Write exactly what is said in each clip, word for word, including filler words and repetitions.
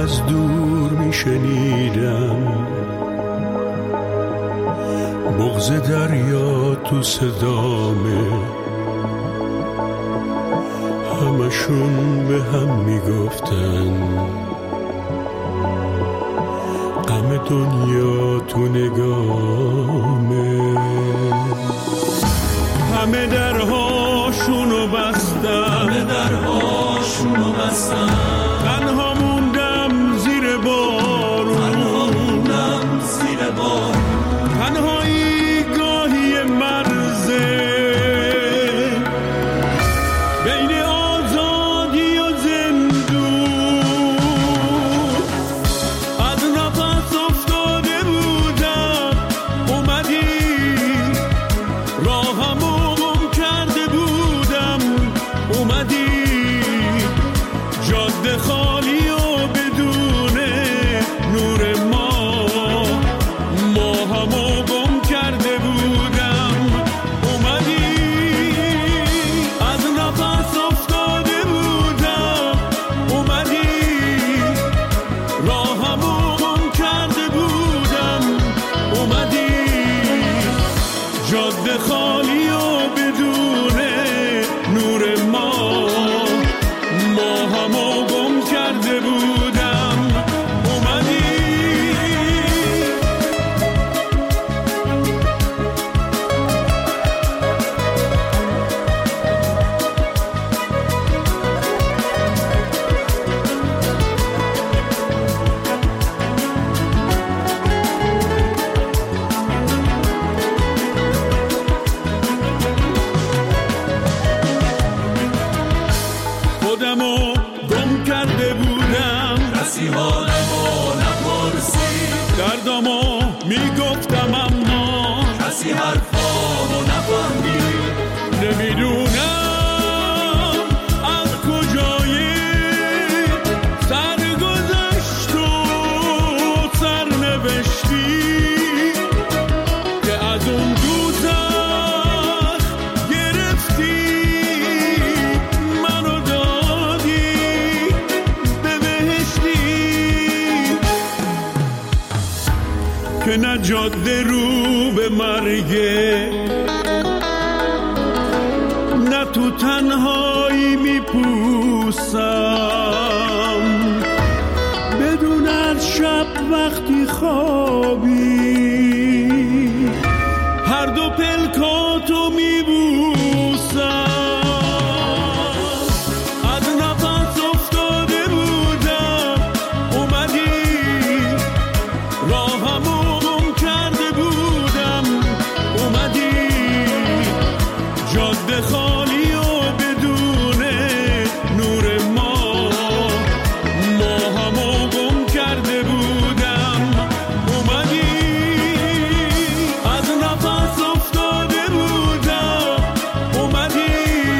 از دور میشنیدم بغض دریا تو صدامه، همشون به هم میگفتن غم دنیا تو نگامه. همه درهاشونو بستن، همه درهاشونو بستن، تنها موندم زیر بارون، تنها موندم زیر بارون، تنهایی گاهی مرزه بین آزادی و زندون. از نفس افتاده بودم اومدی، راهمو گم کرده بودم اومدی، جاده خالی و بدون نور ما، ما همو گم کرده بودم اومدی. از نفس افتاده بودم اومدی، راهمو گم کرده بودم اومدی، جاده خالی و بدون نور ما، ما همو گم کرده بودم اومدی. خودمو گم کرده بودم، کسی حالمو نپرسید، دردمو میگفتم اما کسی حرفامو نفهمید. نمیدونم از کجای سرگذشت و سرنوشتی که از اون دوزخ گرفتی منو دادی به بهشتی، که نه جاده رو به مرگه، نه تو تنهایی میپوسم، بدون از شب وقتی خوابی هر دو پلکاتو میبوسم. از نفس افتاده بودم اومدی، راهمو گم کرده بودم اومدی، جاده خالی و بدون نور ما، ما همو گم کرده بودم اومدی. از نفس افتاده بودم اومدی،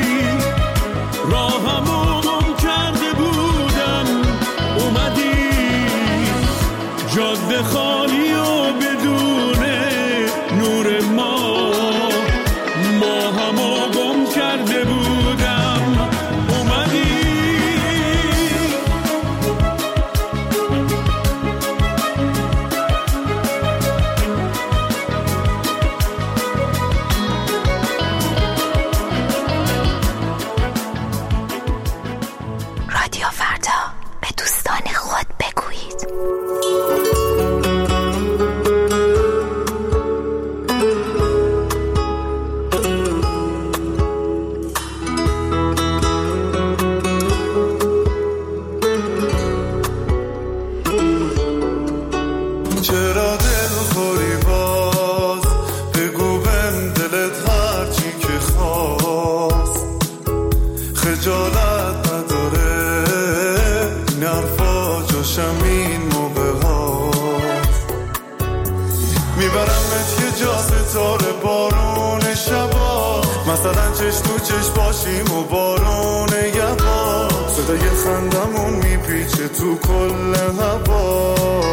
راهمو گم کرده بودم اومدی، جاده خالی و بدون نور ما، ما همو گم کرده بودم اومدی. رادیو فردا، به دوستان خود بگویید. چرا دل خوری باز، بگو بهم دلت هرچی که خواست، خجالت نداره این حرفا جاشم این موقع هاست. میبرمت یه جا ستاره بارون شبا، مثلا چشم تو چشم باشیم و بارون یبا، صدای خندمون میپیچه تو کل هوا.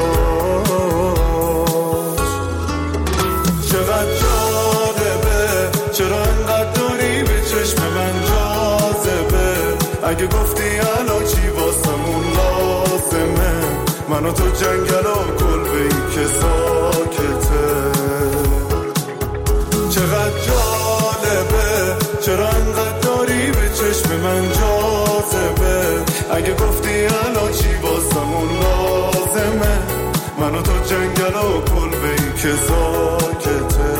چقدر جالبه، چرا انقدر داری به چشم من جاذبه، اگه گفتی الان چی واسمون لازمه، من و تو جنگل و کلبه‌ای که ساکته. چقدر جالبه چرا انقدر داری به چشم من جاذبه. اگه گفتی الان چی واسمون لازمه، من و تو جنگل و کلبه‌ای که ساکته.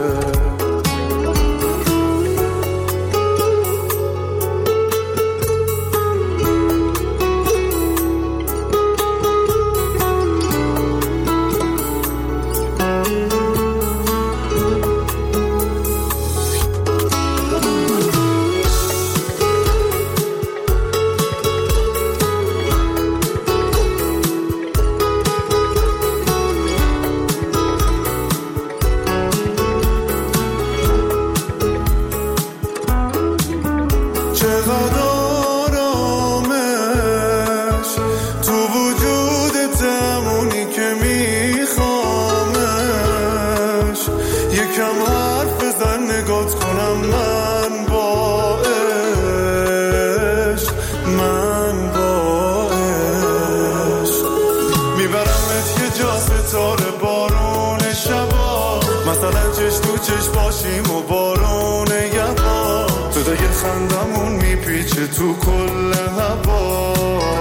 و بارون یبا صدای خندمون میپیچه تو کل هواش.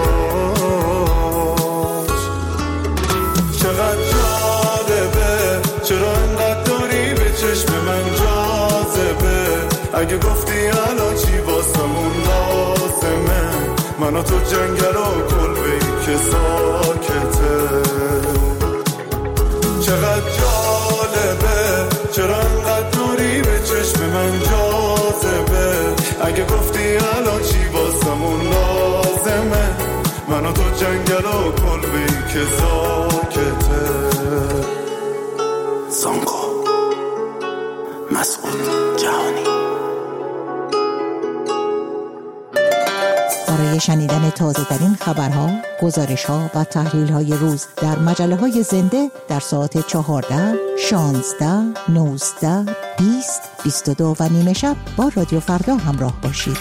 چقدر جالبه چرا انقدر داری به چشم من جاذبه. اگه گفتی الان چی واسمون لازمه، من و تو جنگل و کلبه‌ای که ساکته. چقدر جالبه چرا انقدر داری به چشم من جاذبه. اگه گفتی الان چی واسمون لازمه، من و تو جنگل و کلبه‌ای که ساکته. زانگو مسعود جهانی. برای شنیدن تازه ترین خبرها، گزارش‌ها و تحلیل‌های روز در مجله‌های زنده در ساعت چهارده، شانزده، نوزده، بیست، بیست و دو و نیمه شب با رادیو فردا همراه باشید.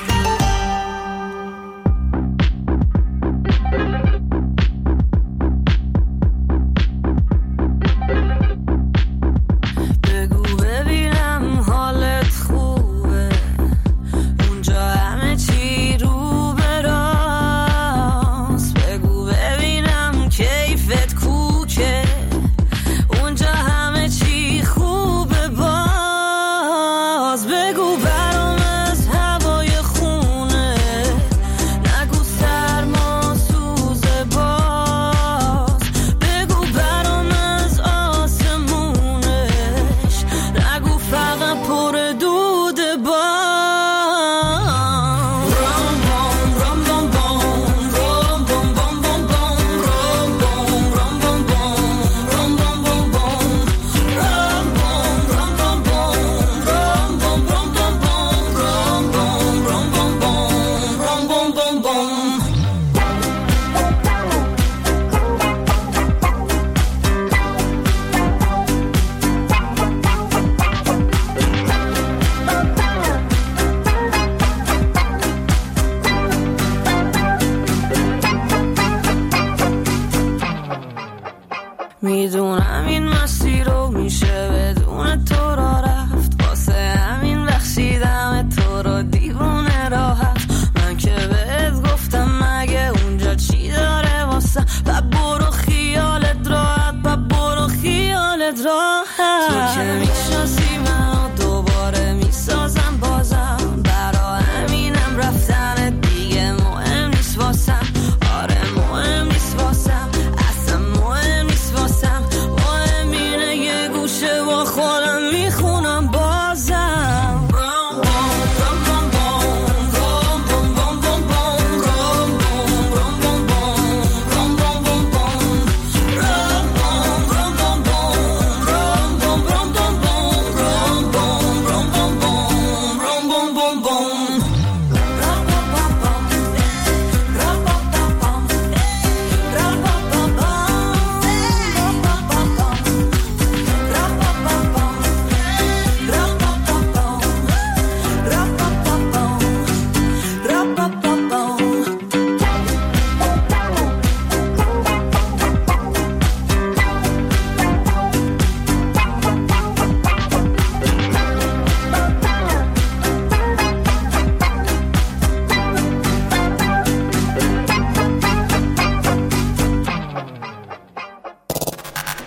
میدونم این مسیر رو میشه بدون تو را رفت، واسه همین بخشیدم تو رو دیوونه راحت. من که بهت گفتم مگه اونجا چی داره واسه، و برو خیالت راحت، و برو خیالت راحت. تو که میشناسی منو دوباره میسازم بازم، برا همینم رفتن دیگه مهم نیست واسم. آره مهم نیست واسم، اصلا مهم نیست واسم.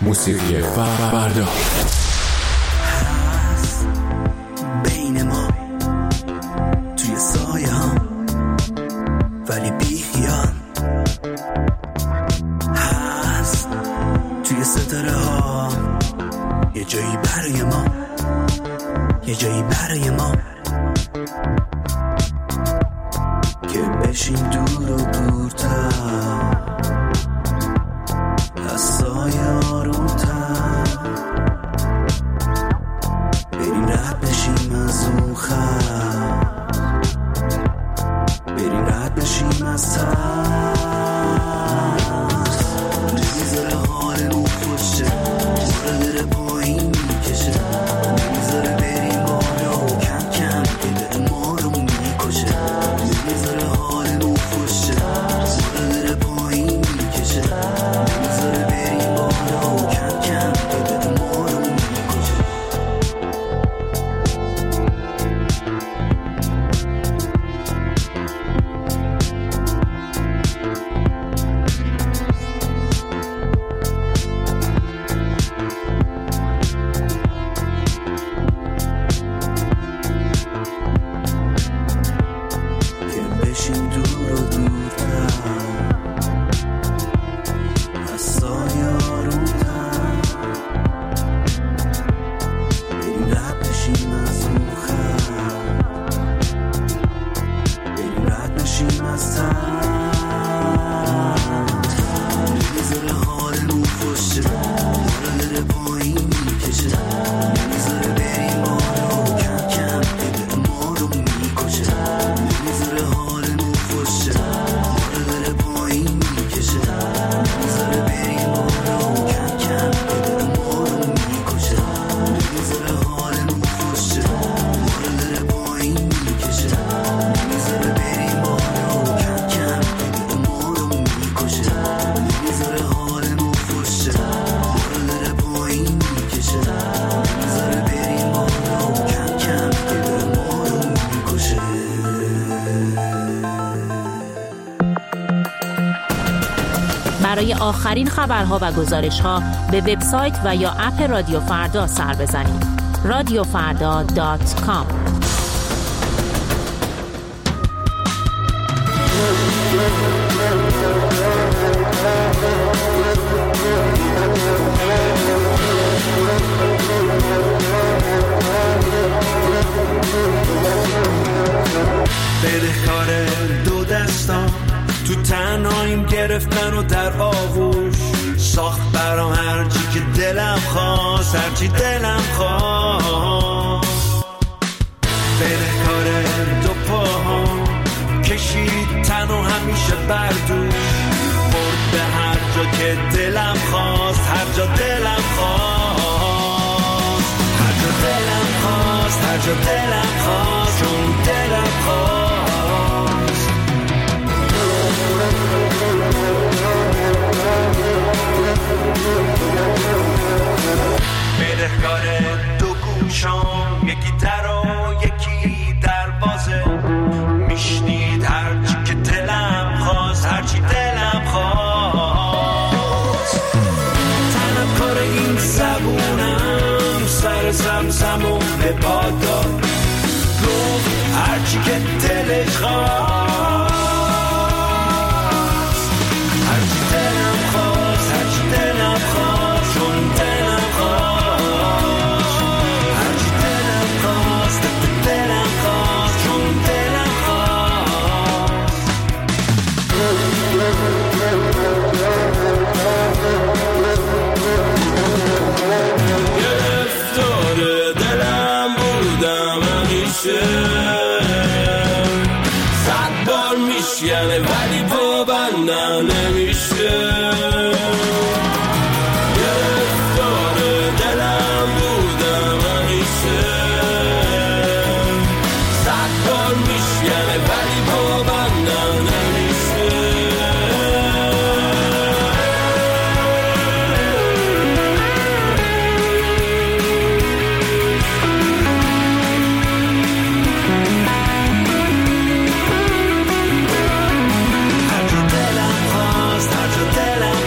موسیقی فردا. بین ما توی سایه هم ولی بی خیال هست توی ستاره ها یه جایی برای ما، یه جایی برای ما که بشیم دور و دورتر از سایه آرومتر، بریم رد بشیم از اون خط، بریم رد بشیم از ترس، نمیذاره حالمون خوشه، باره بره پایین میکشه، نمیذاره بریم بالا و کم کم دل ما رو میکشه، نمیذاره حالمون خوشه، باره بره پایین میکشه، نمیذاره بریم بالا و کم کم دل ما رو میکشه. که بشیم دور و دورتر از سایه آرومتر، بریم رد بشیم از اون خط، بریم رد بشیم از ترس، نمیذاره حالمون خوشه، باره بره پایین میکشه، نمیذاره بریم بالا و کم کم دل ما رو میکشه، نمیذاره حالمون خوشه، باره بره پایین میکشه، نمیذاره بریم بالا و کم کم دل ما رو میکشه، نمیذاره حالمون خوشه، باره بره پایین میکشه، نمیذاره بریم بالا و کم کم دل ما رو میکشه، نمیذاره حالمون خوشه، باره بره پایین میکشه، نمیذاره بریم بالا و کم کم دل ما رو میکشه. برای آخرین خبرها و گزارش‌ها به وبسایت و یا اپ رادیو فردا سر بزنید. رادیو فردا دات کام. بدهکار دو دستان تو تنهاییم گرفتن و در آغوش ساخت برام هرچی که دلم خواست، هرچی دلم خواست. بدهکار دو پاهام کشید تن و همیشه بردوش، برد به هر جا که دلم خواست، هر جا دلم خواست، هر جا دلم خواست، هر جا دلم خواست، چون دلم خواست. بدهکار دو گوشام، یکی در و یکی دروازه، میشنید هرچی که دلم خواست، هرچی دلم خواست. تنم کار این زبونم سر زمزمون به پاد داد، گفت هرچی که دلش خواست، هرچی دلم خواست، هرچی دلم خواست، چون دلم خواست، هرچی دلم خواست، دلم خواست، چون دلم خواست. گرفتار دلم بودم همیشه، صد بار میشکنه ولی پابندم نمیشه. گرفتار دلم بودم همیشه، صد بار میشکنه ولی پابندم نمیشه. هر جا دلم خواست، هر جا دلم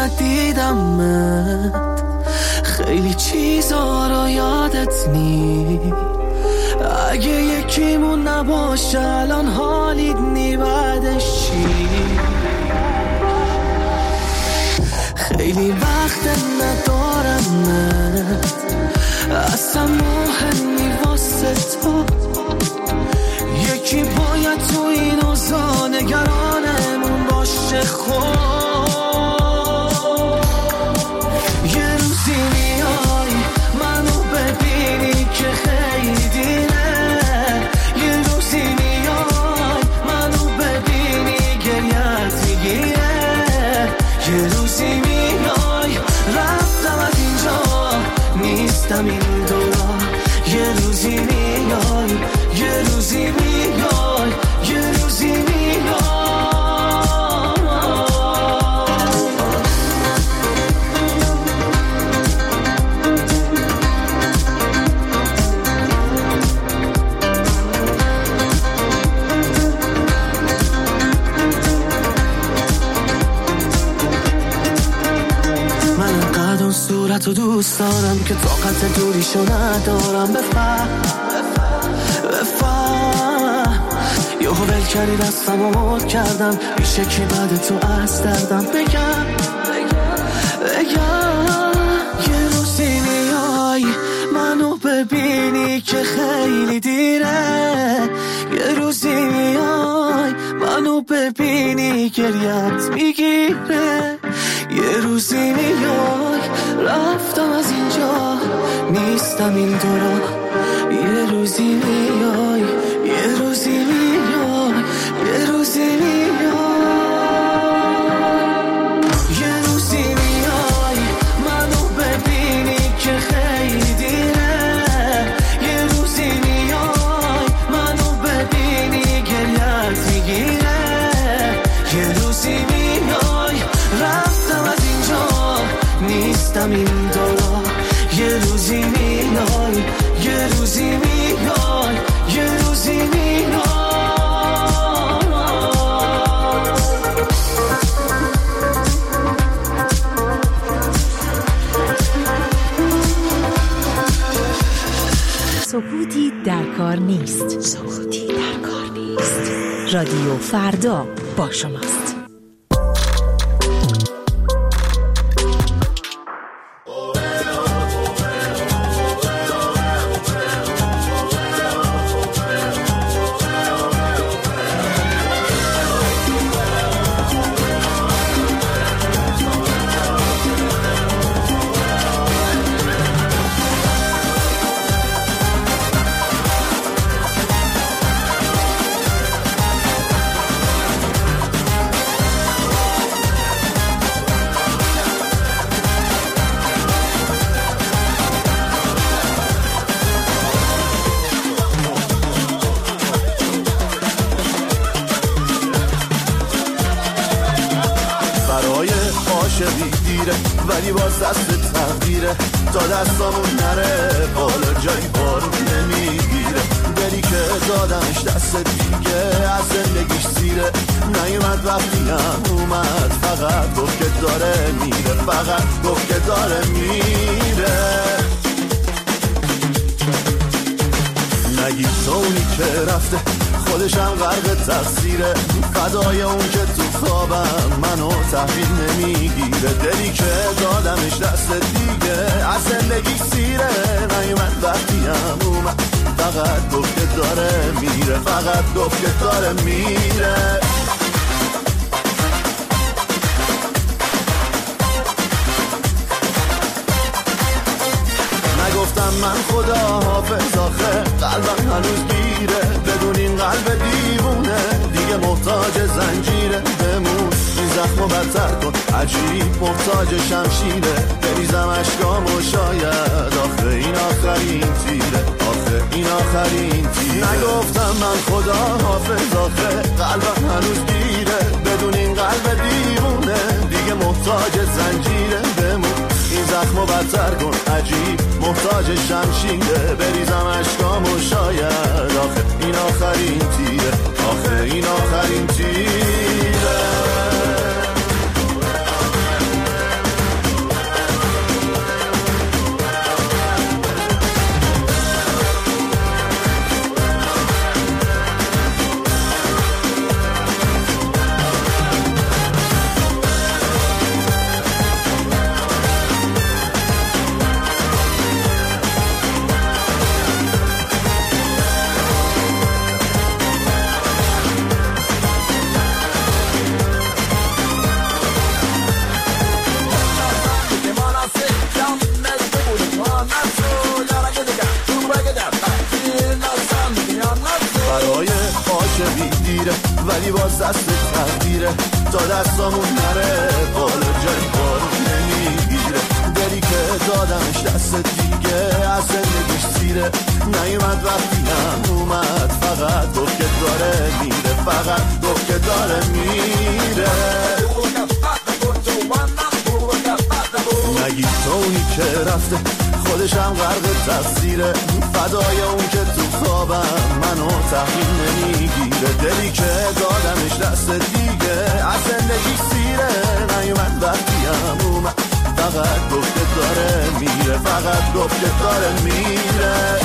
ندیدمت، خیلی چیزا رو یادت نی. اگه یکیمون نباشه الان حالیت نی، بعدش چی؟ خیلی وقت ندارمت، اصلا مهمی واسه تو. یکی باید تو این اوضاع نگرانمون باشه. خود یه روزی میای منو ببینی که خیلی دیره. یه روزی میای منو ببینی گریت میگیره. یه روزی میای رفتم از اینجا نیستم این دورا. یه روزی میای یه روزی میای یه روزی میای. من انقدر اون صورتو دوست دارم که طاقت دوریشو ندارم. بفهم بفهم یهو ول کردی دستم و مرد کردم. میشه کی بعد تو از دردم بگم بگم. یه روزی میای منو ببینی که خیلی دیره. یه روزی میای منو ببینی گریت میگیره. یه روزی میای رفتم از اینجا نیستم این دورا. یه روزی میای یه روزی میای یه روزی میای. یه روزی میای منو ببینی که خیلی دیره. یه روزی میای منو ببینی گریت میگیره. یه روزی میای رفتم از اینجا نیستم این دورا. یه روزی میای یه روزی میای یه روزی میای. سکوتی در کار نیست. سکوتی در کار نیست. رادیو فردا با شماست. ولی باز دست تقدیره تا دستامون نره بالا جایی بارون نمیگیره. دلی که دادمش دست دیگه از زندگیش سیره. نیومد وقتی هم اومد فقط گفت که داره میره. فقط گفت که داره میره. نگی تو اونی که رفته خودشم غرق تقصیره. فدای اون که تو خوابم منو تحویل نمیگیره. دلی که دادمش دست دیگه از زندگی سیره. نیومد وقتی هم اومد فقط گفت که داره میره. فقط گفت که داره میره. نگفتم من خدا حافظ آخه قلبم هنوز گیره. بدون این قلب دیوونه دیگه محتاج زنجیره. بمون این زخمو بدتر کن عجیب محتاج شمشیره. بریزم اشکامو شاید آخه این آخرین تیره. آخه این آخرین تیره. نگفتم من خدا حافظ آخه قلبم هنوز گیره. بدون این قلب دیوونه دیگه محتاج زنجیره. بمون این زخمو بدتر کن عجیب محتاج شمشیره. بریزم اشکامو شاید آخه این آخرین تیره. آخه این آخرین تیره. عاشقی دیره ولی باز دست تقدیره تا دستامون نره بالا جایی بارو نمیگیره دلی که دادمش دست دیگه از زندگیش سیره نیومد وقتی هم اومد فقط گفت که داره میره فقط گفت که داره میره نگی تو اونی که رفته خودش هم غرق تقصیره فدای اون که تو خوابم منو تحویل نمیگیره دلی که دادمش دست دیگه از زندگی سیره نیومد وقتی هم اومد فقط گفت که داره میره فقط گفت که داره میره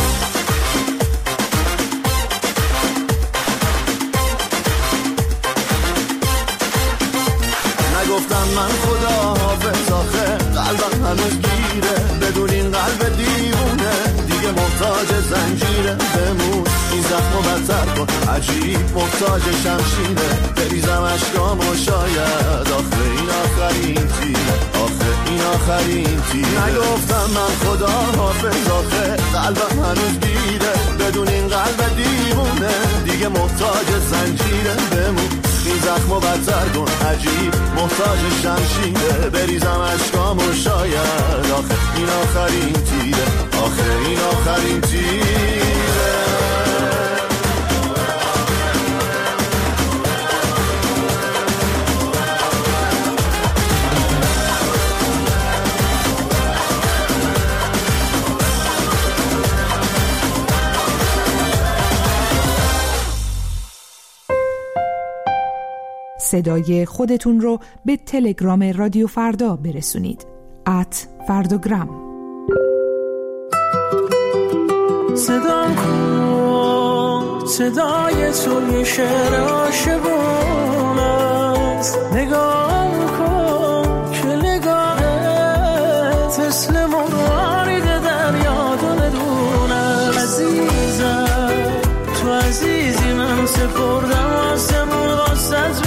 نگفتم من خدا حافظ آخه قلبم هنوز گیره بدون این قلب دیوونه دیگه محتاج زنجیره بمون این زخم و بدتر کن عجیب محتاج شمشیره بریزم اشکامو شاید آخه این آخرین تیره آخه این آخرین تیره نگفتم من خدا حافظ آخه قلبم هنوز گیره بدون این قلب دیوونه دیگه محتاج زنجیره بمون این زخم و بدتر کن عجیب محتاج شمشیره بریزم اشکامو شاید آخه این آخرین تیره آخه این آخرین تیره صدای خودتون رو به تلگرام رادیو فردا برسونید ات فرداگرام. صدا کن صدای تو یه شعر عاشقونه است نگاه کن که نگاهت مثل مرارید دریا دونه عزیزم تو عزیزی من سپردم آسمون واسط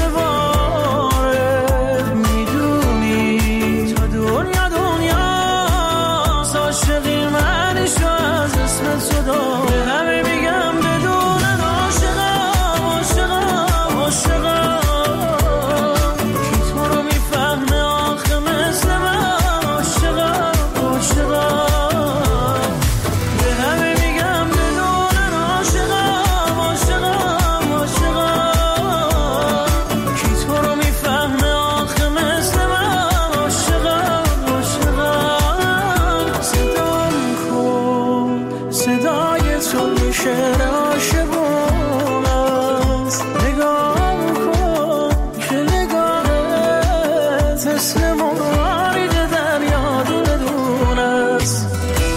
بباره میدونی تا دنیا دنیا عاشقی منشو از اسمت صدا به همه میگم بدونن عاشقم عاشقم عاشقم کی تو رو میفهمه آخه مثل من عاشقم عاشقم به همه میگم بدونن عاشقم عاشقم عاشقم کی تو رو میفهمه آخه مثل من عاشقم عاشقم صدام کن صدای تو یه شعر عاشقونه است نگاه کن که نگاهت مثل مرارید دریا دونه دونه است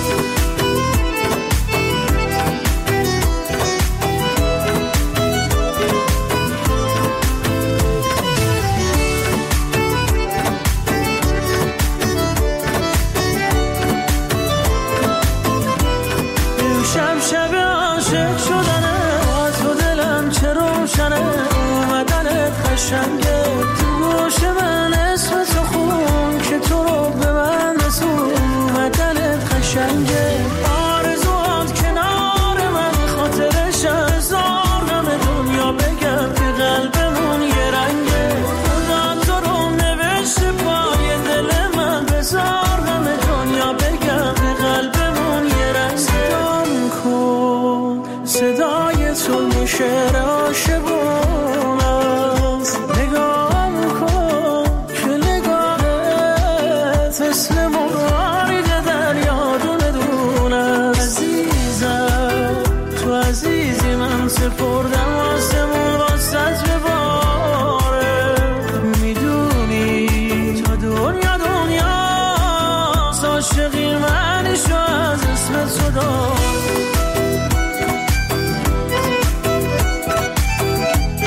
امشب شب عاشق شدنه تو دلم چه روشنه اومدنت قشنگه تو گوش من اسم تو خون که تو رو به من رسون اومدنت قشنگه آرزوات کنار من خاطرش هزار غم دنیا بگم که قلبمون یه رنگه خدا تو رو نوشته پای دل من بذار غم دنیا بگم که قلبمون یه رنگه صدام کن صدای تو یه شعر عاشقونه است نگاه کن که نگاهت مثل مرارید دریا دونه دونه عزیزم تو عزیزی من سپردم آسمون واسط بباره میدونی تا دنیا دنیا عاشقی منشو از اسمت صدا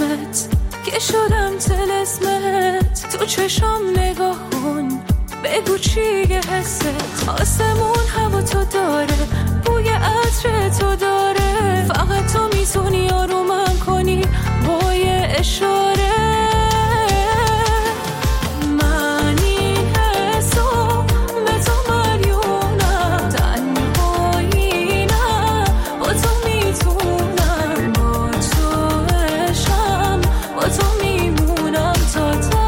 اسمت که شدم طلسمت، تو چشام نگاه کن بگو چیه حست. آسمون هوا تو داره، بوی عطر تو داره، فقط تو میتونی آرومم کنی با یه اشاره. من این حسو به تو مریونم، تنهایی نه با تو میتونم، با تو عشقم با تو میمونم تا ته.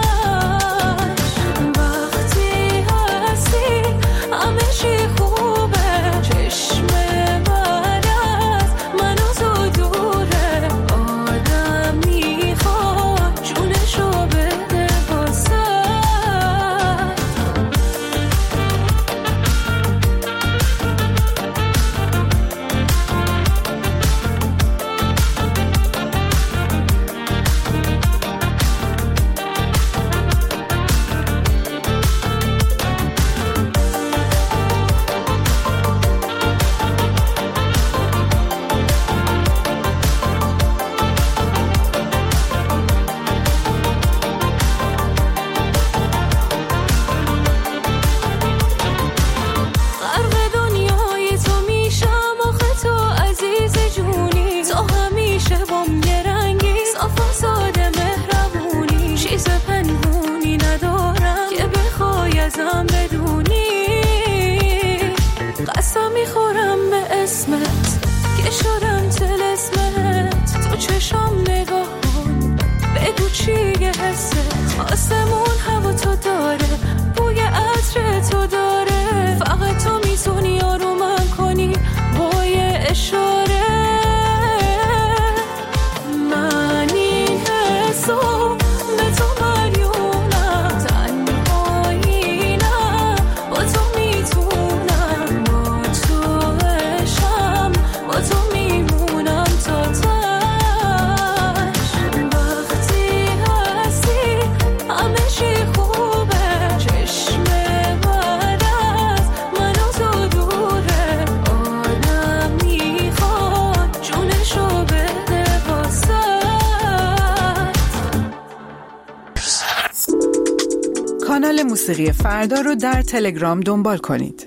کانال موسیقی فردا رو در تلگرام دنبال کنید.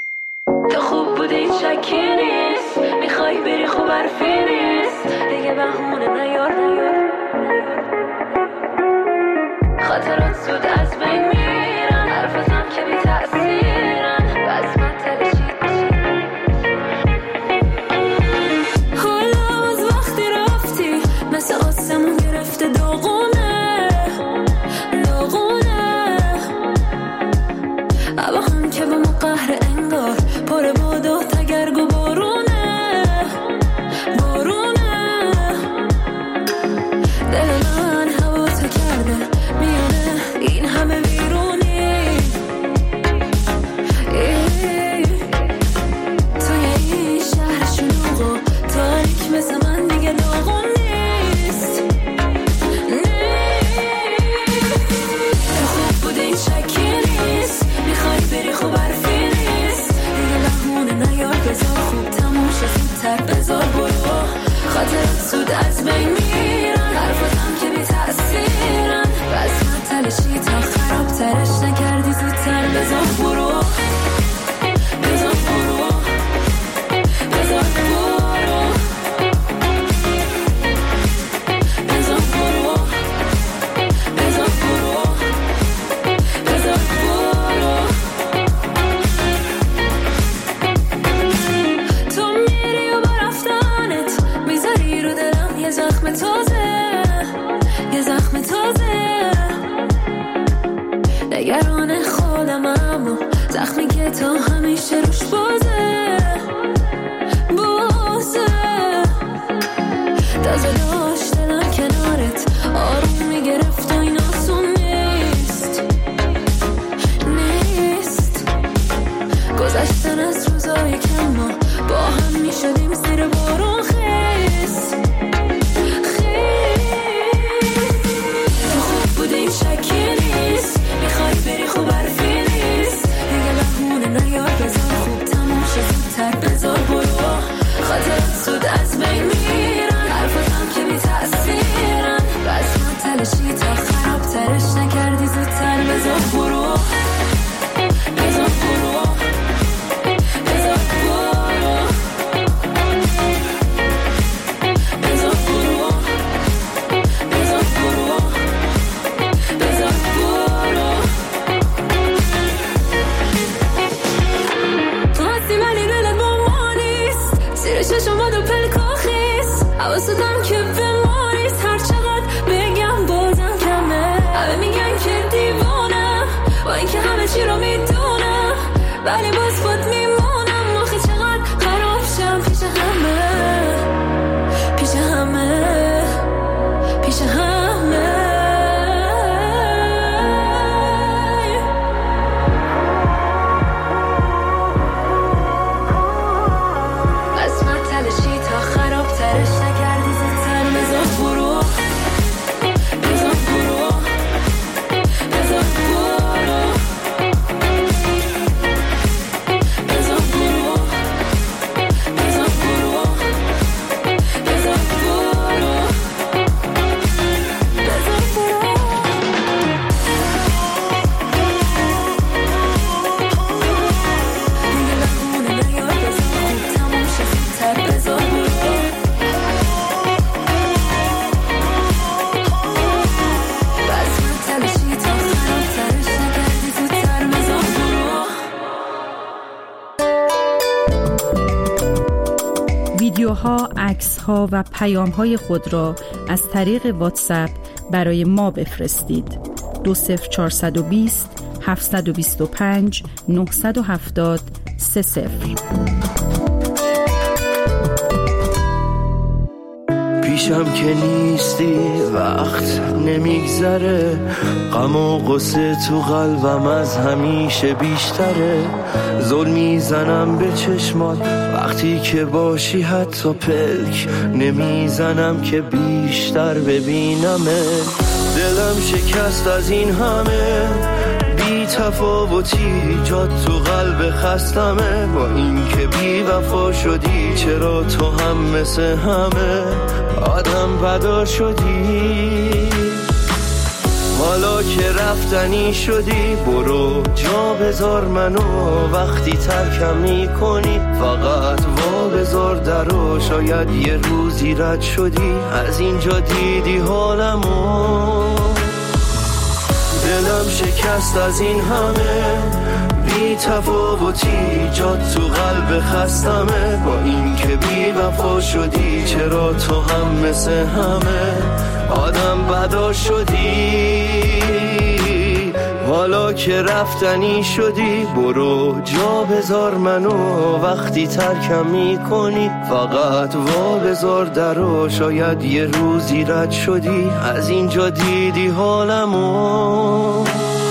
تو خوب بودی این شکی نیست، میخوای بری خوب حرفی نیست، دیگه بهونه نیار نیار. خاطرات زود از بین میرن، حرفتم که بی تأثیرن، بس من تلشید حالا از وقتی رفتی مثل آسمون گرفته داغونه داغونه. هوا هم که با ما قهر انگار، پر باد و تگرگ و بارونه بارونه. دل من هوا تو کرده میونه این همه ویرونی، توی این شهر شلوغ و تاریک مثل من دیگه لاغون نیست. تو خوب بوده این شکی نیست، میخوای بری خوب حرفی نیست، دیگه بهونه نیار بذار خوب تموم شه زودتر بذار برو. خاطرات زود از بین میرن، حرفاتم که بی تأثیرن، بس من تلشی تا خراب ترش نکردی زودتر بذار برو بذار برو بذار برو بذار برو بذار برو بذار برو. تو میری و با رفتنت میذاری رو دلم یه زخم تازه یه زخم تازه. نگران خودم اما زخمی که تا همیشه روش بازه بازه. تازه داشت دلم کنارت آروم میگرفت و این آسون نیست نیست. گذشتن از روزایی که ما با هم میشدیم زیر بارون خیس تو خوب بوده این شکی نیست، میخوای بری خوب حرفی نیست، دیگه بهونه نیار بذار خوب تموم شه زودتر بذار برو. خاطرات زود از بین میرن، حرفاتم که بی حواسدم که به ما نیست، هر چقدر بگم بازم کمه. همه میگن که دیوانم با اینکه همه چی رو میدونم، ولی باز خود میمونم. آخه چقدر خراب شم پیش همه، پیش همه، پیش همه. ویدیوها، عکس‌ها و پیام‌های خود را از طریق واتساپ برای ما بفرستید. دو صفر چهارصد و بیست هفتصد و بیست و پنج نهصد و هفتاد سه صفر. پیشم که نیستی وقت نمیگذره، غم و غصه تو قلبم از همیشه بیشتره. زل میزنم به چشمات وقتی که باشی، حتی پلک نمیزنم که بیشتر ببینمه. دلم شکست از این همه بی تفاوتی، جات تو قلب خستمه. با این که بی وفا شدی، چرا تو هم مثل همه آدم بدا شدی؟ حالا که رفتنی شدی، برو جا بذار منو. وقتی ترکم میکنی فقط وا بذار درو. شاید یه روزی رد شدی، از اینجا دیدی حالمو. دلم شکست از این همه بی تفاوتی، جات تو قلب خستمه. با این که بی وفا شدی، چرا تو هم مثل همه آدم بدا شدی؟ حالا که رفتنی شدی، برو جا بذار منو. وقتی ترکم میکنی فقط وا بذار درو. شاید یه روزی رد شدی، از اینجا دیدی حالمو.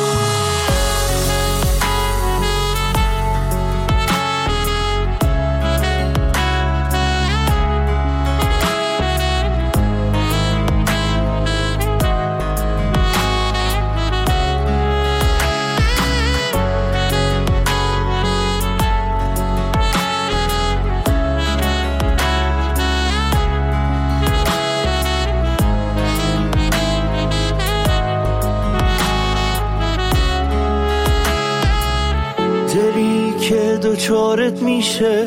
دلی که دوچارت میشه،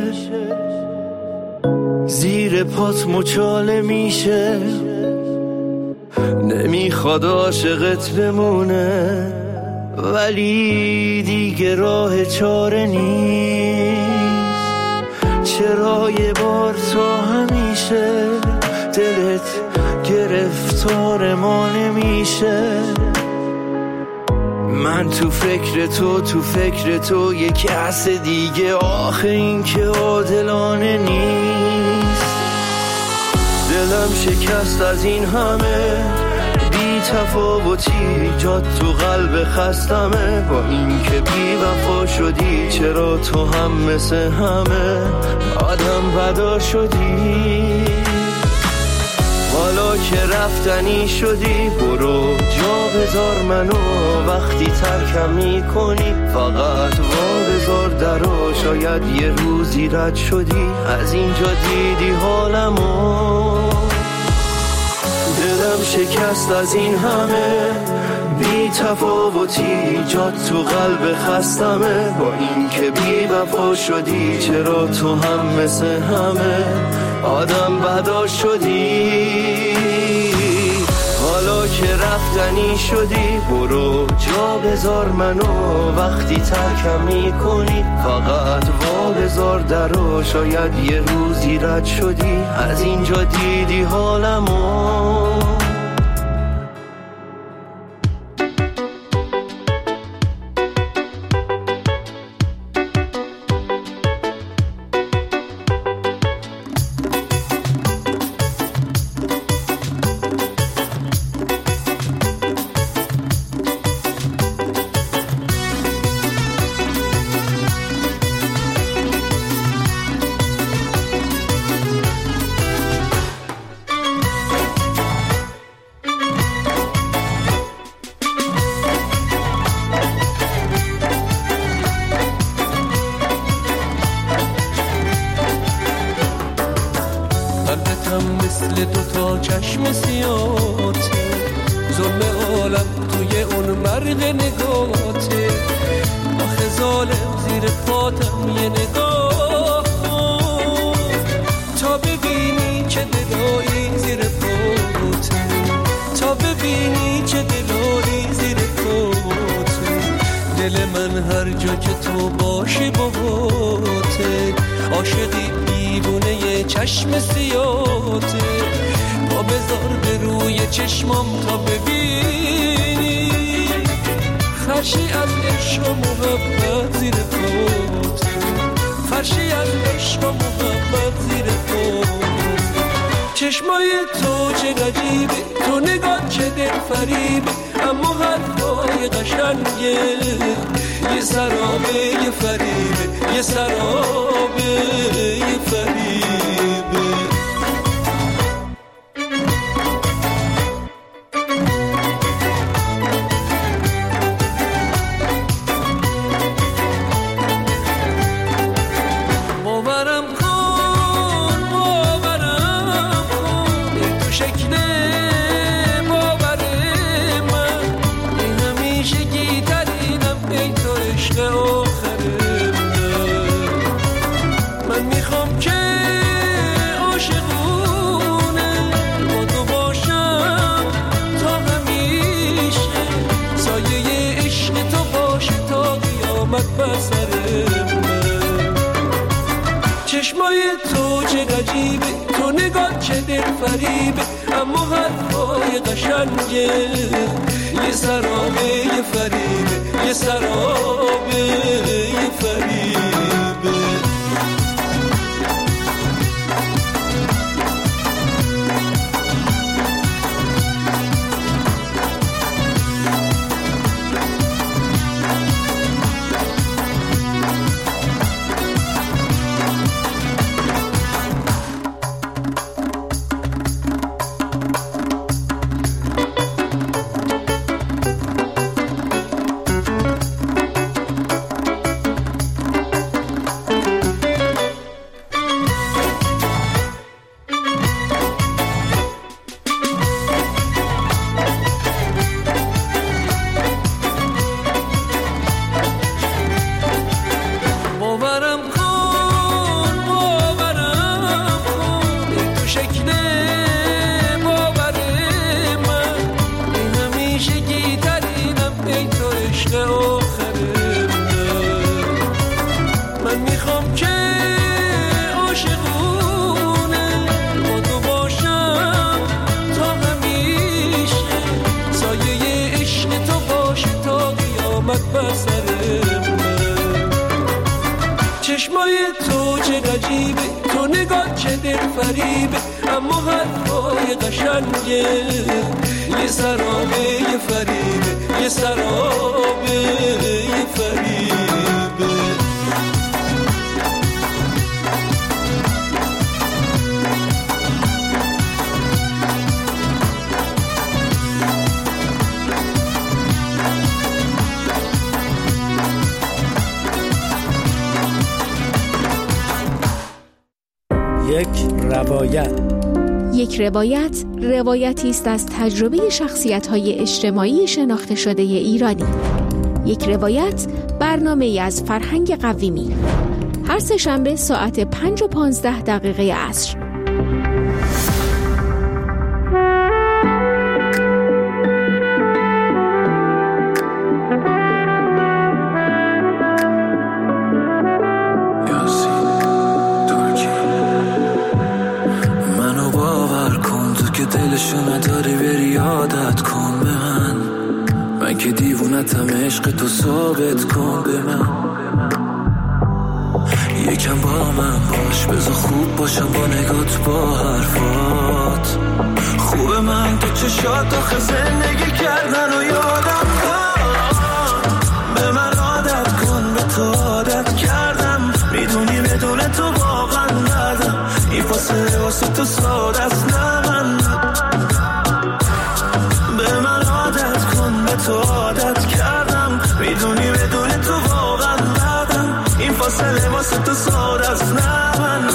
زیر پات مچاله میشه. نمیخواد عاشقت بمونه، ولی دیگه راه چاره نیست. چرا یه بار تا همیشه دلت گرفتار ما نمیشه؟ من تو فکر تو تو فکر تو یه کس دیگه، آخه این که عادلانه نیست. دلم شکست از این همه بی تفاوتی، جات تو قلب خستمه. با این که بی وفا شدی، چرا تو هم مثل همه آدم بدا شدی؟ حالا که رفتنی شدی، برو جا بذار منو. وقتی ترکم میکنی فقط وا بذار درو. شاید یه روزی رد شدی، از اینجا دیدی حالمو. دلم شکست از این همه بی تفاوتی، جات تو قلب خستمه. با این که بی وفا شدی، چرا تو هم مثل همه آدم بدا شدی؟ حالا که که رفتنی شدی برو جا بذار منو، وقتی ترکم میکنی فقط وا بذار درو، شاید یه روزی رد شدی از اینجا دیدی حالمو. مثل دوتا چشم سیاته، ظلم عالم توی اون مرگ نگاته، آخه ظالم زیر پاتم یه نگاه تا ببینی چه دلایی زیر پاته، تا ببینی چه دلایی زیر پاته. دل من هر جا که تو باشی باهاته، عاشقی دیوونه یه چشم سیاته، پا بذار به روی چشمام تا ببینی فرشی از عشق و محبت زیر پاته، فرشی از عشق و محبت زیر پاته. چشمای تو چه عجیبه، تو نگاه چه دل فریبه، اما حرفای قشنگه یه سرابه یه فریبه، یه سرابه یه فریبه. باورم کن باورم کن این تو شکل باور من، این همیشه گیترینم ای تو عشق آخره من. من میخوام که عاشقونه با تو باشم تا همیشه، سایه عشق تو باشه تا قیامت بر سر من. چشمای تو چه عجیبه، تو نگاه چه دل فریبه، اما حرفای قشنگه یه سرابه یه فریبه، یه سرابه یه فریبه. چشمای تو چه عجیبه، تو نگاه چه دل فریبه، اما حرفای قشنگه یه سرابه یه فریبه، یه سرابه یه فریبه. یک روایت. یک روایت روایتی است از تجربه شخصیت‌های اجتماعی شناخته شده ایرانی. یک روایت برنامه‌ای از فرهنگ قویمی. هر سه شنبه ساعت پنج و پانزده دقیقه عصر. که دلشو نداری بری عادت کن به من، من که دیوونتم عشق تو ثابت کن به من. یکم با من باش بذار خوب باشم با نگات با حرفات. خوبه من تو چشات آخه زندگی کردن و یادم کن به من عادت کن، به تو عادت کردم میدونی بدون تو واقعا ندم این فاصله واسه تو ساده است نه من. به من عادت کن به تو عادت کردم میدونی بدون تو واقعا ندم این فاصله واسه تو ساده است نه من.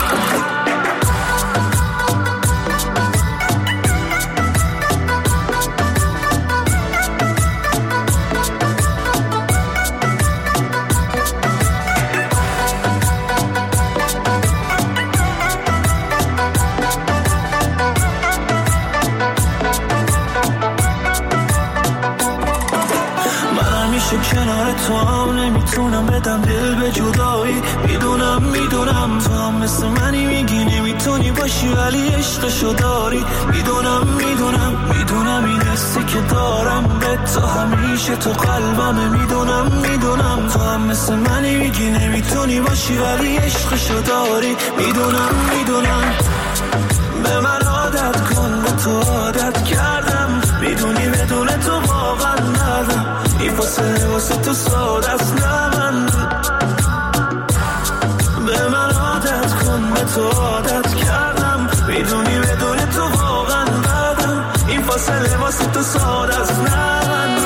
کنار تو هم نمیتونم بدم دل به جدایی، میدونم میدونم تو هم مثل منی میگی نمیتونی باشی ولی عشقشو داری. میدونم میدونم میدونم این حسی که دارم به تو همیشه تو قلبمه. میدونم میدونم تو هم مثل منی میگی نمیتونی باشی ولی عشقشو داری. میدونم میدونم به من عادت کن به تو عادت کردم میدونی بدون تو واقعا ندم این فاصله واسه تو ساده است نه من. به من عادت کن به تو عادت کردم میدونی بدون تو واقعا ندم این فاصله واسه تو ساده است نه من.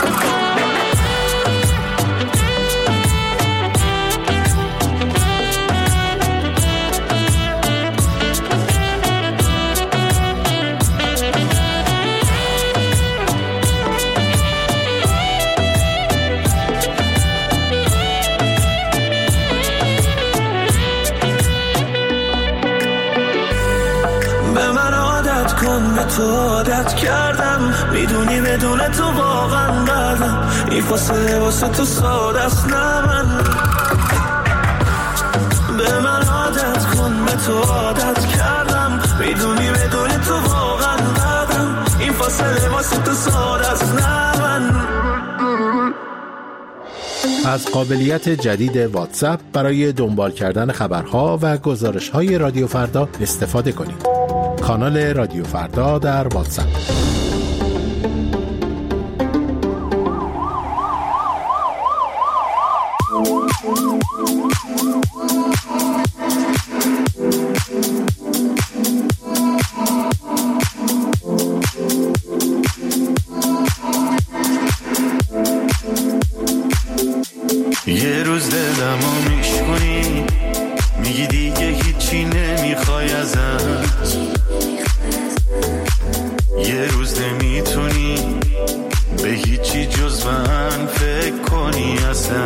به تو عادت کردم میدونی بدون تو واقعا ندم این فاصله واسه تو ساده است نه من. به من عادت کن به تو عادت کردم میدونی بدون تو واقعا ندم این فاصله واسه تو ساده است نه من. از قابلیت جدید واتساپ برای دنبال کردن خبرها و گزارش‌های رادیو فردا استفاده کنید. کانال رادیو فردا در واتساپ. یه روز دلمو میشکنی میگی دیگه هیچی نمیخوای ازم، یه روز نمیتونی به هیچی جز من فکر کنی اصلا.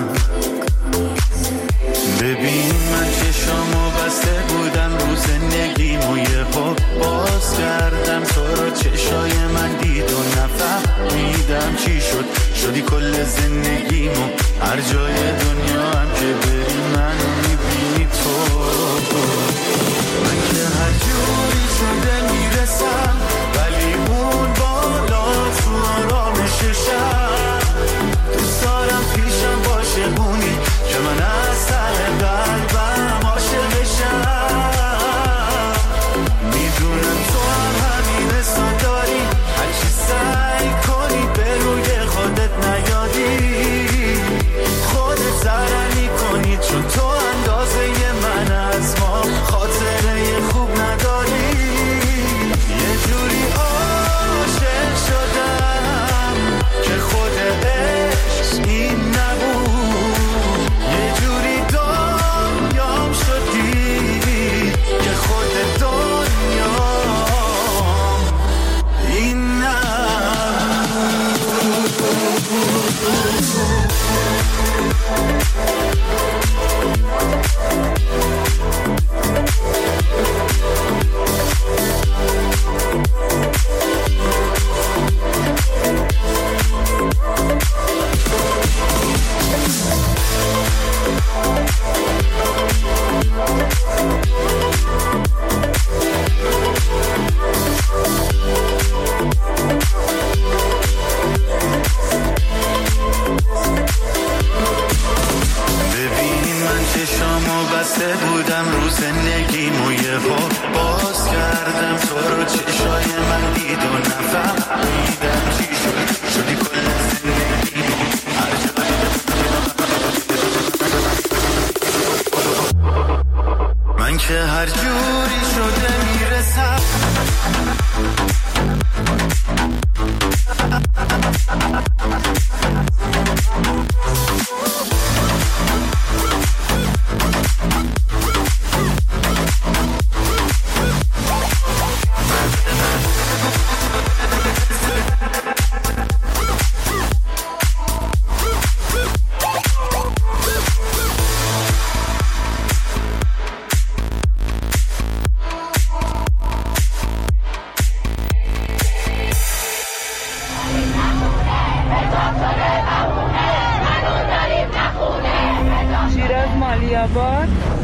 ببین من چشامو بسته بودم رو زندگیمو یه پا باز کردم تو رو چشای من دید و نفهمیدم چی شد. شدی کل زندگیمو هر جای دنیا هم که بری من میبینی تو. من که هر جوری شده میرسم ولی اون بالا تو آرامش شب دوست دارم پیشم باشه اونی که من از ته قلبم عاشق بشم. میدونم تو هم همین حسا داری هرچی سعی کنی به روی خودت نیادی خودت ضرر میکنی چون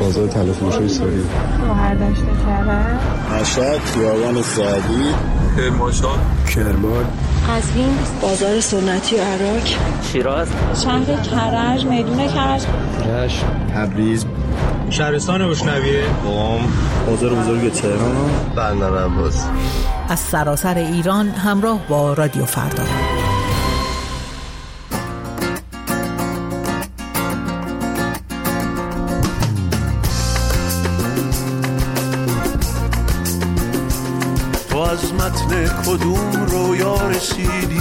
بازار طلا فروشی سوری. شهردشت کرج، مشهد، خیابان سعدی، کرمانشاه، کرمان، قزوین، بازار سنتی عراق، شیراز، شهر کرج، میدون کرج، رشت، تبریز، شهرستان روشنویه، قم، بازار بزرگ تهران، بندر عباس. از سراسر ایران همراه با رادیو فردا. تو از متن کدوم رویا رسیدی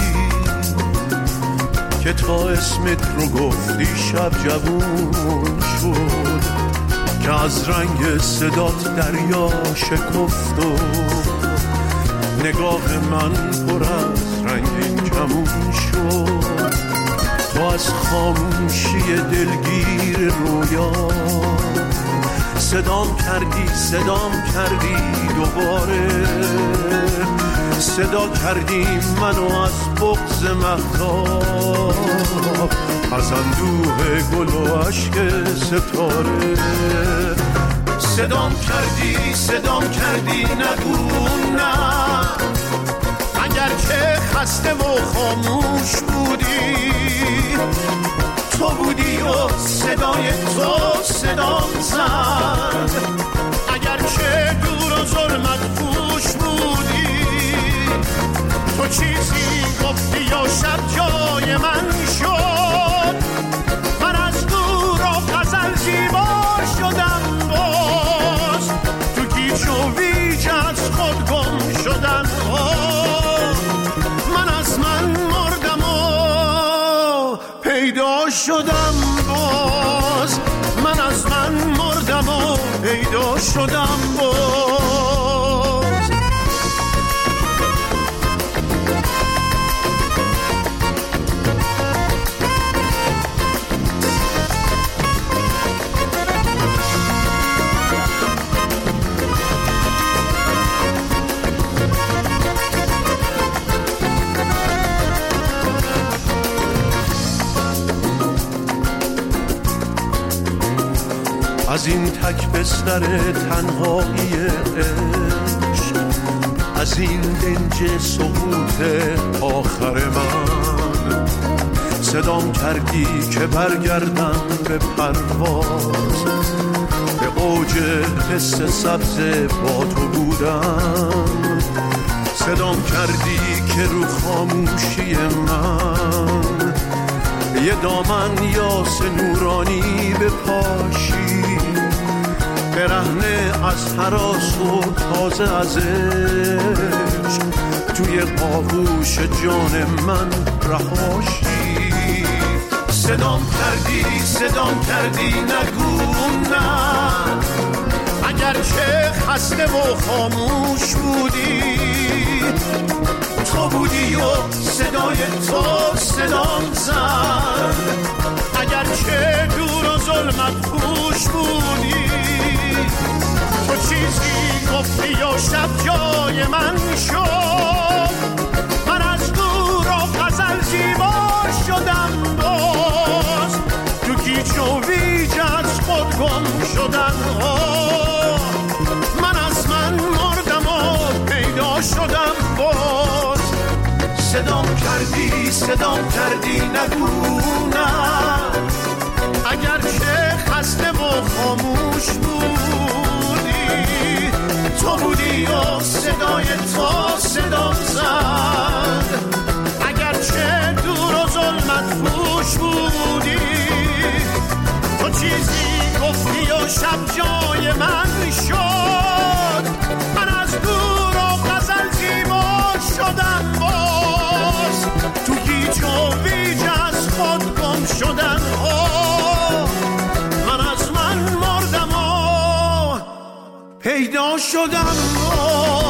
که تا اسمت رو گفتی شب جوون شد، که از رنگ صدات دریا شکفت و نگاه من پر از رنگین کمون شد. تو از خاموشی دلگیر رویا صدام کردی صدام کردی دوباره، صدا کردی منو از بغض مهتاب، از اندوه گل و عشق ستاره. صدام کردی صدام کردی نگو نه، اگر که خسته و خاموش بودی، تو بودی و صدای تو صدام زد. اگر که دور و ظلمت پوش بودی، تو چیزی گفتی یا شب جای من شد. من از دور و غزل زیبا شدم، باز تو گیج و ویج از خود گم شدم. من از من مردم و پیدا شدم، باز من از من مردم و پیدا شدم باز. از این تک بستر تنهایی عشق، از این دنج سقوط آخر من، صدام کردی که برگردم به پرواز، به اوج حس سبز با تو بودم. صدام کردی که رو خاموشی من یه دامن یاس نورانی بپاشی، برهنه از هراس و تازه از عشق توی آغوش جان من رهاشی. صدام کردی صدام کردی نگو نه، اگر که خسته و خاموش بودی، تو بودی و صدای تو صدام زد. اگر که دور و ظلمت پوش بودی، تو چیزی گفتی یا شب جای من شد. من از دور و غزل زیبا شدم، باز تو گیج و ویج از خود گم شدم. من از من مردم و پیدا شدم باز. صدام کردی صدام کردی نگو نه، اگر که خسته و خاموش بودی، تو بودی و صدای تو صدام زد. اگر که دور و ظلمت پوش بودی، تو چیزی گفتی و شب جای من شد. من از دور و غزل زیبا شدم، باز تو گیج و ویج از خود گم شدن. من از من مردم و پیدا شدم.